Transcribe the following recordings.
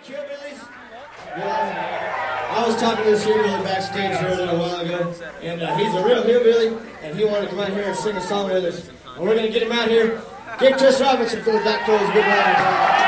Hillbillies? Yeah. I was talking to this hillbilly backstage here a little while ago, and he's a real hillbilly, and he wanted to come out here and sing a song with us. And we're going to get him out here. Give Chris Robinson for the Black Crowes a good round of applause.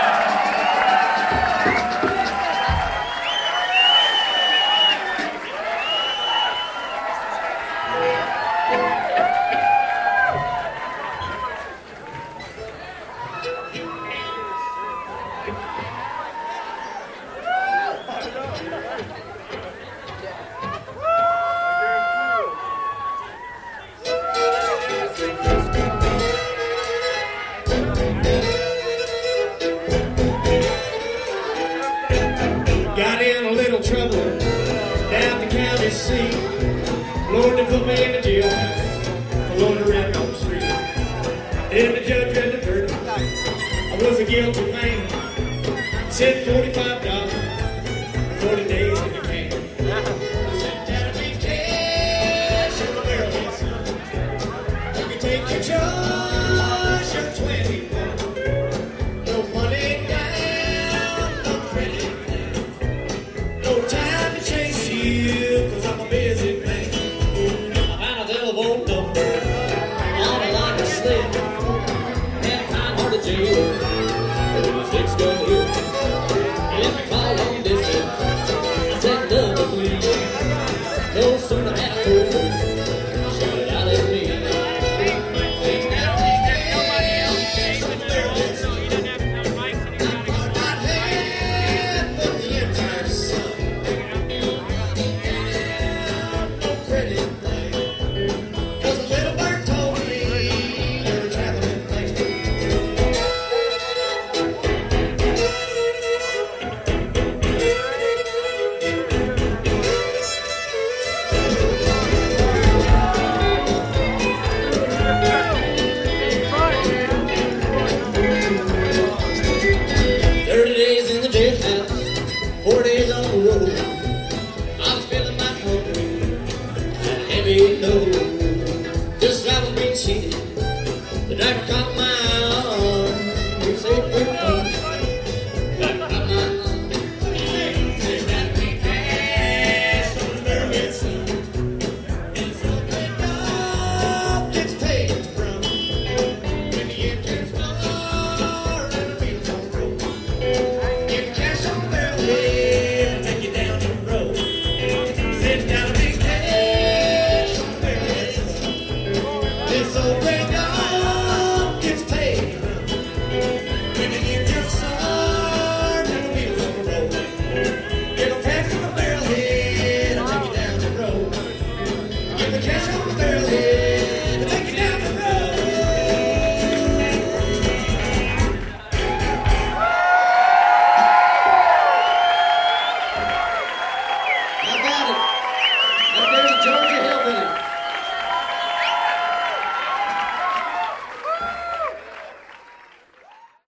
Got in a little trouble down the county seat. Lord, they put me in the jailhouse for loitering on the street. And the judge read the verdict. I was a guilty man. Said $45, 40 days in the can. I said, that'll be cash in the barrel, son. You can take your choice, you're 21. No money down, no credit. No time to chase you, cause I'm a busy man. I found a telephone number on a line of slip. Had a kind-hearted jail, but it was fixed gun hill. He let me call long distance. I said, love, please. No sooner had I told her, shut it out at me. Just driving me cheated. The driver caught my arm. He said, "Quick, driver caught my arm." He said, "That we cash on the barrel, son." And so the dog gets paid its from. When the engine's start and the wheels on the road. Get cash on the barrel head and take you down the road. Sit down and be cash on the barrel head. This old gray dog gets paid when the engine's start and the wheels on the road. Get a cash on the barrel head and take you down the road. Get the cash on the barrel head and take you down the road. How about it? Up there's Georgia Hill.